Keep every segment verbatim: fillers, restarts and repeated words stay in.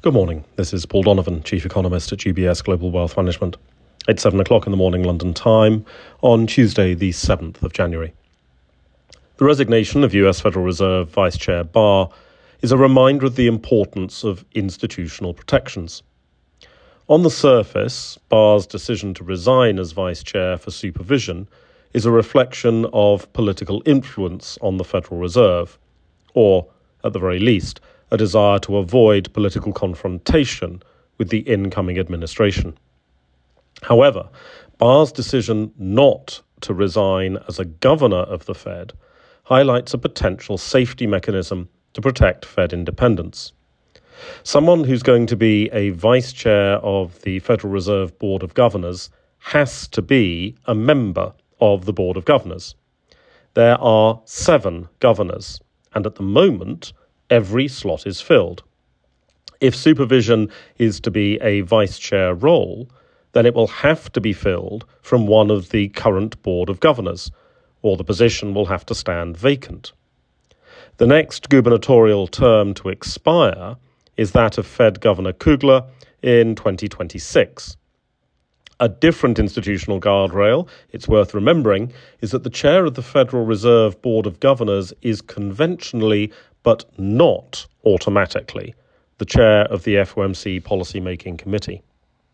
Good morning. This is Paul Donovan, Chief Economist at U B S Global Wealth Management. It's seven o'clock in the morning London time on Tuesday, the seventh of January. The resignation of U S Federal Reserve Vice Chair Barr is a reminder of the importance of institutional protections. On the surface, Barr's decision to resign as Vice Chair for supervision is a reflection of political influence on the Federal Reserve, or, at the very least, a desire to avoid political confrontation with the incoming administration. However, Barr's decision not to resign as a governor of the Fed highlights a potential safety mechanism to protect Fed independence. Someone who's going to be a vice chair of the Federal Reserve Board of Governors has to be a member of the Board of Governors. There are seven governors, and at the moment, every slot is filled. If supervision is to be a vice chair role, then it will have to be filled from one of the current Board of Governors, or the position will have to stand vacant. The next gubernatorial term to expire is that of Fed Governor Kugler in twenty twenty-six. A different institutional guardrail, it's worth remembering, is that the chair of the Federal Reserve Board of Governors is conventionally, but not automatically, the chair of the F O M C Policymaking Committee.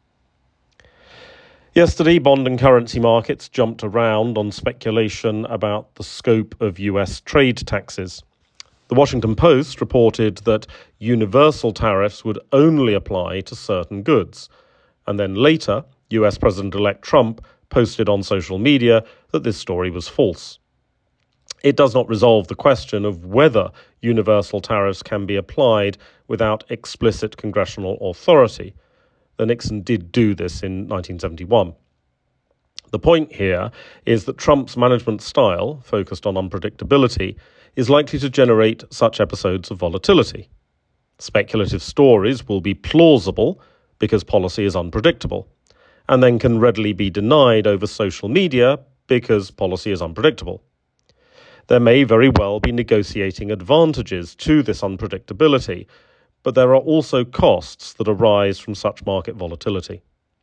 Yesterday, bond and currency markets jumped around on speculation about the scope of U S trade taxes. The Washington Post reported that universal tariffs would only apply to certain goods, and then later, U S President-elect Trump posted on social media that this story was false. It does not resolve the question of whether universal tariffs can be applied without explicit congressional authority. The Nixon did do this in nineteen seventy-one. The point here is that Trump's management style, focused on unpredictability, is likely to generate such episodes of volatility. Speculative stories will be plausible because policy is unpredictable, and then can readily be denied over social media because policy is unpredictable. There may very well be negotiating advantages to this unpredictability, but there are also costs that arise from such market volatility.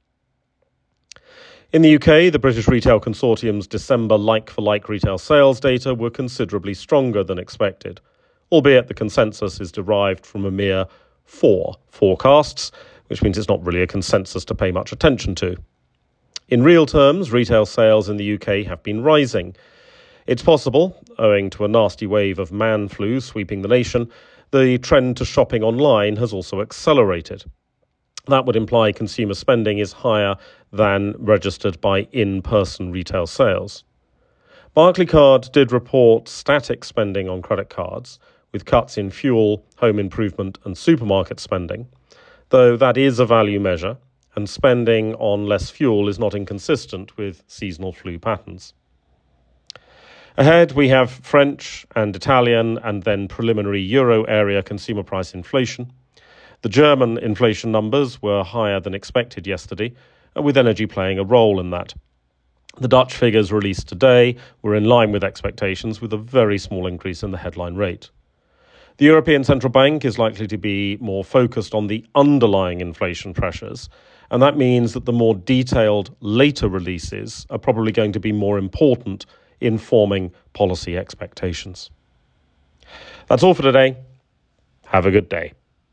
In the U K, the British Retail Consortium's December like-for-like retail sales data were considerably stronger than expected, albeit the consensus is derived from a mere four forecasts, which means it's not really a consensus to pay much attention to. In real terms, retail sales in the U K have been rising. It's possible, owing to a nasty wave of man flu sweeping the nation, the trend to shopping online has also accelerated. That would imply consumer spending is higher than registered by in-person retail sales. Barclaycard did report static spending on credit cards, with cuts in fuel, home improvement and supermarket spending, though that is a value measure, and spending on less fuel is not inconsistent with seasonal flu patterns. Ahead, we have French and Italian and then preliminary euro area consumer price inflation. The German inflation numbers were higher than expected yesterday, with energy playing a role in that. The Dutch figures released today were in line with expectations, with a very small increase in the headline rate. The European Central Bank is likely to be more focused on the underlying inflation pressures, and that means that the more detailed later releases are probably going to be more important in forming policy expectations. That's all for today. Have a good day.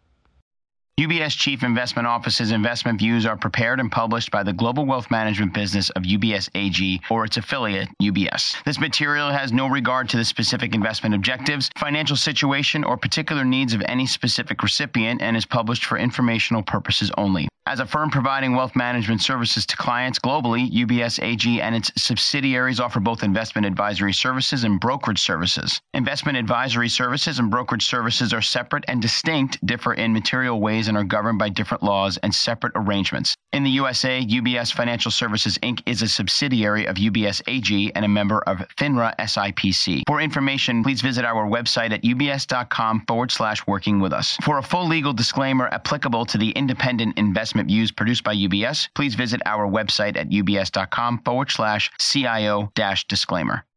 U B S Chief Investment Office's investment views are prepared and published by the global wealth management business of U B S A G or its affiliate, U B S. This material has no regard to the specific investment objectives, financial situation, or particular needs of any specific recipient and is published for informational purposes only. As a firm providing wealth management services to clients globally, U B S A G and its subsidiaries offer both investment advisory services and brokerage services. Investment advisory services and brokerage services are separate and distinct, differ in material ways, and are governed by different laws and separate arrangements. In the U S A, U B S Financial Services Incorporated is a subsidiary of U B S A G and a member of FINRA S I P C. For information, please visit our website at ubs.com forward slash working with us. For a full legal disclaimer applicable to the independent investment views produced by U B S, please visit our website at ubs.com forward slash CIO dash disclaimer.